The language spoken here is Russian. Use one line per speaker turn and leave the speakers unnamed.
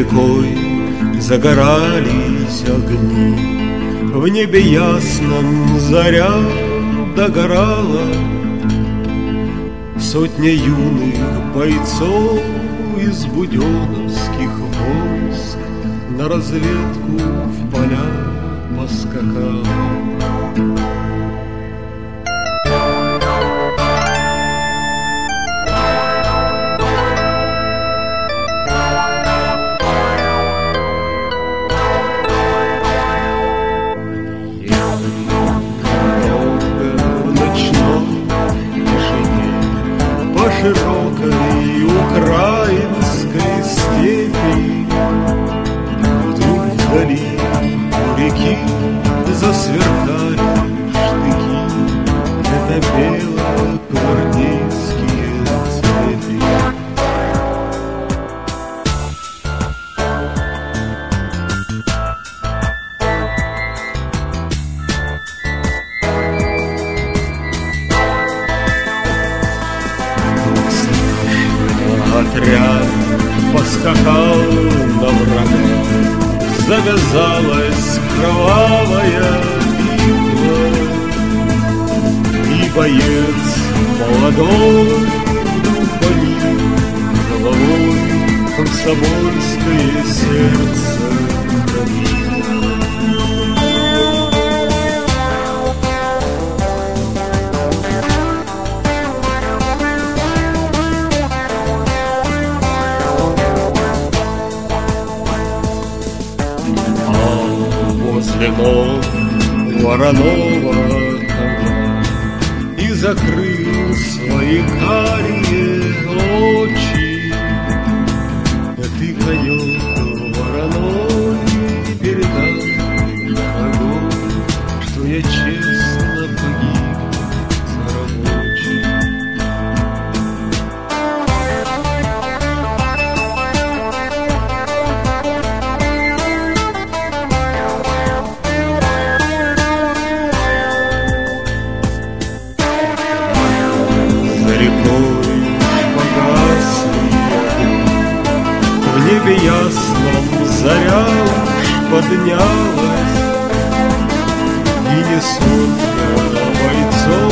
рекой загорались огни, в небе ясном заря догорала. Сотня юных бойцов из буденовских войск на разведку в поля поскакала.
Широкой украинской степи вдруг вдали у реки засверкали штыки. Это белогвардейские цепи.
Отряд поскакал на врага, завязалась кровавая битва, и боец молодой вдруг погиб, головой комсомольское сердце пробил. Возле ног вороного коня и закрыл свои карие очи. Ты, конек вороной, передай дорогой, что я честно погиб за рабочий. В небе ясном заря поднялась, и не сотня бойцов